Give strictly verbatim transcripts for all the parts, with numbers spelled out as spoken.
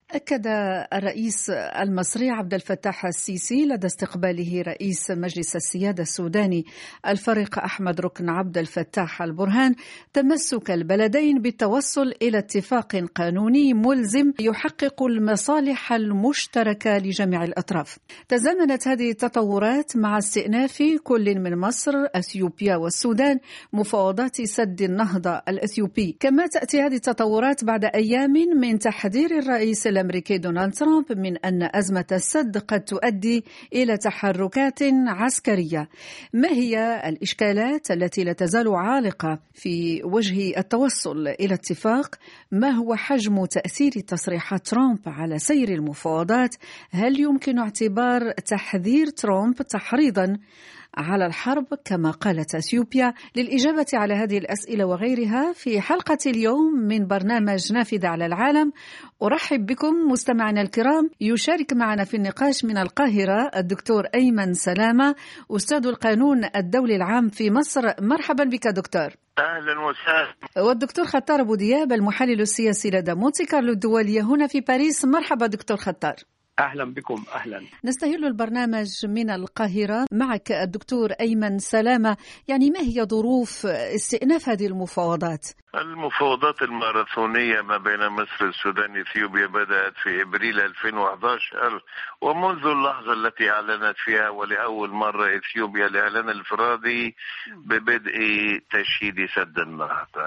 أكد الرئيس المصري عبد الفتاح السيسي لدى استقباله رئيس مجلس السيادة السوداني الفريق أحمد ركن عبد الفتاح البرهان تمسك البلدين بالتوصل إلى اتفاق قانوني ملزم يحقق المصالح المشتركة لجميع الأطراف. تزامنت هذه التطورات مع استئناف كل من مصر، أثيوبيا والسودان مفاوضات سد النهضة الأثيوبي. كما تأتي هذه التطورات بعد أيام من تحذير الرئيس الأمريكي دونالد ترامب من أن أزمة السد قد تؤدي إلى تحركات عسكرية. ما هي الإشكالات التي لا تزال عالقة في وجه التوصل إلى اتفاق؟ ما هو حجم تأثير تصريحات ترامب على سير المفاوضات؟ هل يمكن اعتبار تحذير ترامب تحريضا على الحرب كما قالت أثيوبيا؟ للإجابة على هذه الأسئلة وغيرها في حلقة اليوم من برنامج نافذة على العالم أرحب بكم مستمعنا الكرام. يشارك معنا في النقاش من القاهرة الدكتور أيمن سلامة، أستاذ القانون الدولي العام في مصر. مرحبا بك دكتور. أهلا وسهلا. والدكتور خطار أبو دياب المحلل السياسي لدى مونتي كارلو الدولية هنا في باريس. مرحبا دكتور خطار. أهلا بكم. أهلا. نستهل البرنامج من القاهرة معك الدكتور أيمن سلامة. يعني ما هي ظروف استئناف هذه المفاوضات؟ المفاوضات الماراثونية ما بين مصر والسودان وإثيوبيا بدأت في إبريل ألفين وأحد عشر، ومنذ اللحظة التي أعلنت فيها ولأول مرة إثيوبيا الإعلان الانفرادي ببدء تشييد سد النهضة.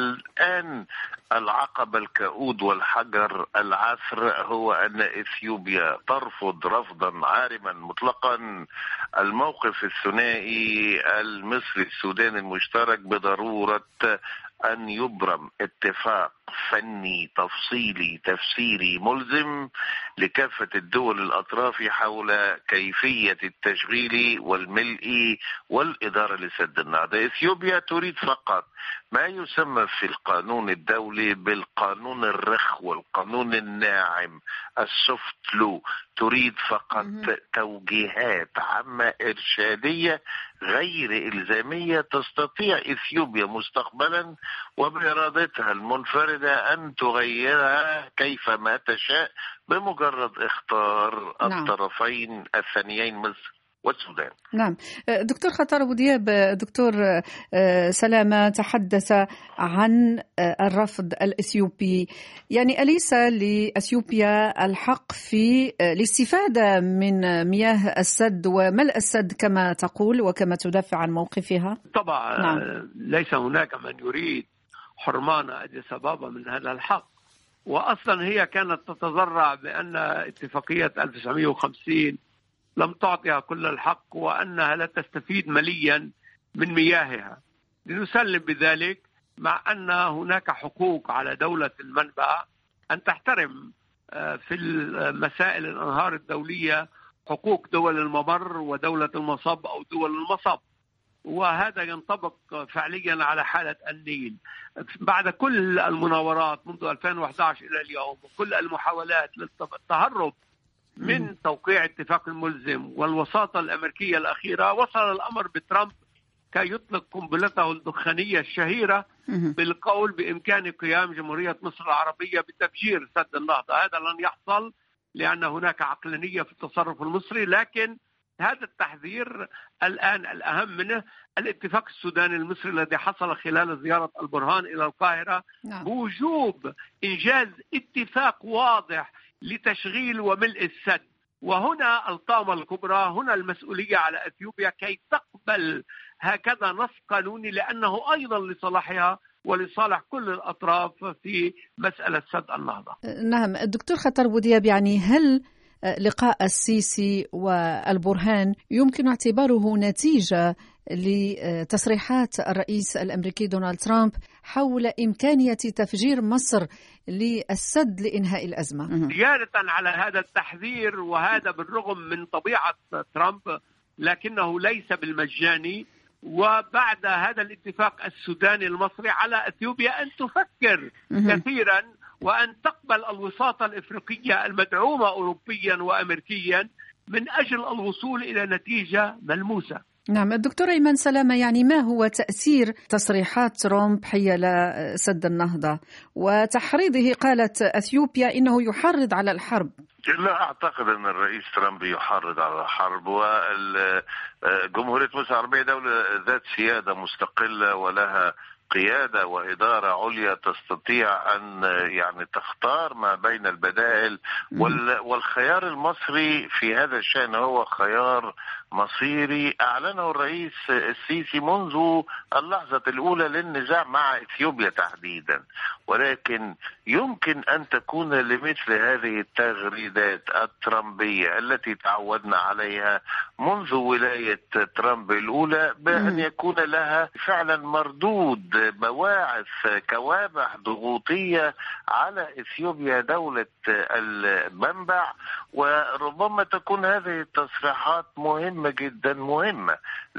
الآن العقبة الكؤود والحجر العثر هو أن إثيوبيا ترفض رفضا عارما مطلقا الموقف الثنائي المصري السوداني المشترك بضرورة أن يبرم اتفاق فني تفصيلي تفسيري ملزم لكافة الدول الأطراف حول كيفية التشغيل والملء والإدارة لسد النهضة. إثيوبيا تريد فقط ما يسمى في القانون الدولي بالقانون الرخو والقانون الناعم السوفت لو. تريد فقط توجيهات عامة إرشادية غير إلزامية تستطيع إثيوبيا مستقبلا وبإرادتها المنفردة أن تغيرها كيفما تشاء بمجرد اختار نعم. الطرفين الثانيين مصر والسودان. نعم. دكتور خطار أبو دياب، دكتور سلامة تحدث عن الرفض الإثيوبي. يعني أليس لإثيوبيا الحق في الاستفادة من مياه السد وملء السد كما تقول وكما تدافع عن موقفها؟ طبعا نعم. ليس هناك من يريد حرمان أديس أبابا من هذا الحق، وأصلا هي كانت تتذرع بأن اتفاقية ألف وتسعمائة وخمسين لم تعطيها كل الحق وأنها لا تستفيد ماليا من مياهها. لنسلم بذلك، مع أن هناك حقوق على دولة المنبع أن تحترم في المسائل الأنهار الدولية حقوق دول الممر ودولة المصب أو دول المصب، وهذا ينطبق فعليا على حالة النيل. بعد كل المناورات منذ ألفين وأحد عشر إلى اليوم وكل المحاولات للتهرب من توقيع اتفاق ملزم والوساطة الأمريكية الأخيرة، وصل الأمر بترامب كي يطلق قنبلته الدخانية الشهيرة بالقول بإمكان قيام جمهورية مصر العربية بتفجير سد النهضة. هذا لن يحصل لأن هناك عقلانية في التصرف المصري، لكن هذا التحذير الآن الأهم منه الاتفاق السوداني المصري الذي حصل خلال زيارة البرهان إلى القاهرة بوجوب إنجاز اتفاق واضح لتشغيل وملء السد. وهنا الطامة الكبرى، هنا المسؤولية على أثيوبيا كي تقبل هكذا نص قانوني، لأنه أيضا لصالحها ولصالح كل الأطراف في مسألة سد النهضة. نعم. الدكتور خطار أبو دياب، يعني هل لقاء السيسي والبرهان يمكن اعتباره نتيجة لتصريحات الرئيس الأمريكي دونالد ترامب حول إمكانية تفجير مصر للسد لإنهاء الأزمة؟ زيادة على هذا التحذير، وهذا بالرغم من طبيعة ترامب لكنه ليس بالمجاني. وبعد هذا الاتفاق السوداني المصري على أثيوبيا أن تفكر كثيرا وأن تقبل الوساطة الإفريقية المدعومة أوروبيا وأمريكيا من أجل الوصول إلى نتيجة ملموسة. نعم الدكتور أيمن سلامة، يعني ما هو تأثير تصريحات ترامب حيال سد النهضة وتحريضه؟ قالت أثيوبيا إنه يحرض على الحرب. لا أعتقد أن الرئيس ترامب يحرض على الحرب، وجمهورية مصر العربية دولة ذات سيادة مستقلة ولها قيادة وإدارة عليا تستطيع أن يعني تختار ما بين البدائل، والخيار المصري في هذا الشأن هو خيار مصيري أعلنه الرئيس السيسي منذ اللحظة الأولى للنزاع مع إثيوبيا تحديدا. ولكن يمكن أن تكون لمثل هذه التغريدات الترامبية التي تعودنا عليها منذ ولاية ترامب الأولى بأن يكون لها فعلا مردود، بواعث كوابع ضغوطية على إثيوبيا دولة المنبع. وربما تكون هذه التصريحات مهمة جدا، مهمة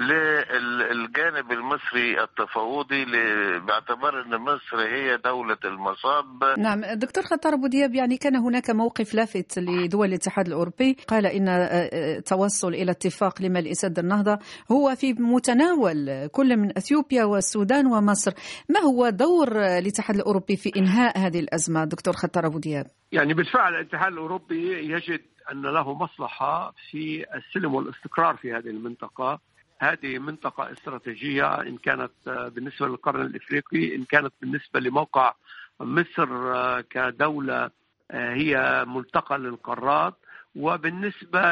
للجانب المصري التفاوضي باعتبار أن مصر هي دولة المصاب. نعم دكتور خطر أبو دياب، يعني كان هناك موقف لافت لدول الاتحاد الأوروبي، قال إن التوصل إلى اتفاق لملء سد النهضة هو في متناول كل من أثيوبيا والسودان ومصر. ما هو دور الاتحاد الأوروبي في إنهاء هذه الأزمة دكتور خطر أبو دياب؟ يعني بالفعل الاتحاد الأوروبي يجد أن له مصلحة في السلم والاستقرار في هذه المنطقة. هذه منطقة استراتيجية، إن كانت بالنسبة للقرن الإفريقي، إن كانت بالنسبة لموقع مصر كدولة هي ملتقى للقارات، وبالنسبة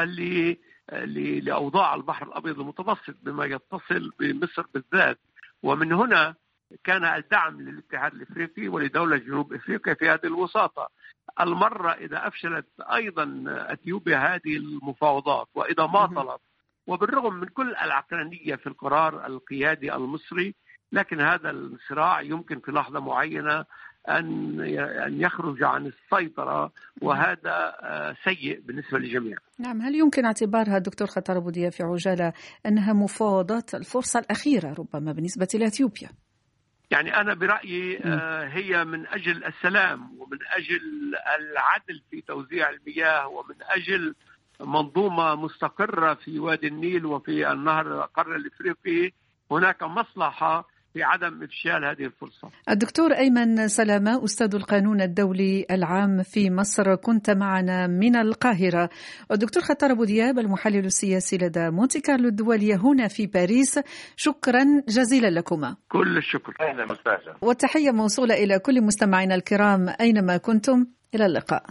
لأوضاع البحر الأبيض المتوسط بما يتصل بمصر بالذات. ومن هنا كان الدعم للاتحاد الإفريقي ولدولة جنوب إفريقيا في هذه الوساطة. المرة إذا أفشلت أيضا أثيوبيا هذه المفاوضات وإذا ما طلب، وبالرغم من كل العقلانية في القرار القيادي المصري، لكن هذا الصراع يمكن في لحظة معينة أن أن يخرج عن السيطرة، وهذا سيء بالنسبة للجميع. نعم، هل يمكن اعتبارها دكتور خطر أبو دياب في عجالة أنها مفاوضات الفرصة الأخيرة ربما بالنسبة لأثيوبيا؟ يعني أنا برأيي هي من أجل السلام ومن أجل العدل في توزيع المياه ومن أجل منظومة مستقرة في وادي النيل وفي النهر القرن الإفريقي. هناك مصلحة في عدم إفشال هذه الفرصة. الدكتور أيمن سلامة أستاذ القانون الدولي العام في مصر، كنت معنا من القاهرة. والدكتور خطر أبو دياب المحلل السياسي لدى مونتي كارلو الدولية هنا في باريس، شكرا جزيلا لكما. كل الشكر. أهلا وسهلا. والتحية موصولة إلى كل مستمعينا الكرام أينما كنتم. إلى اللقاء.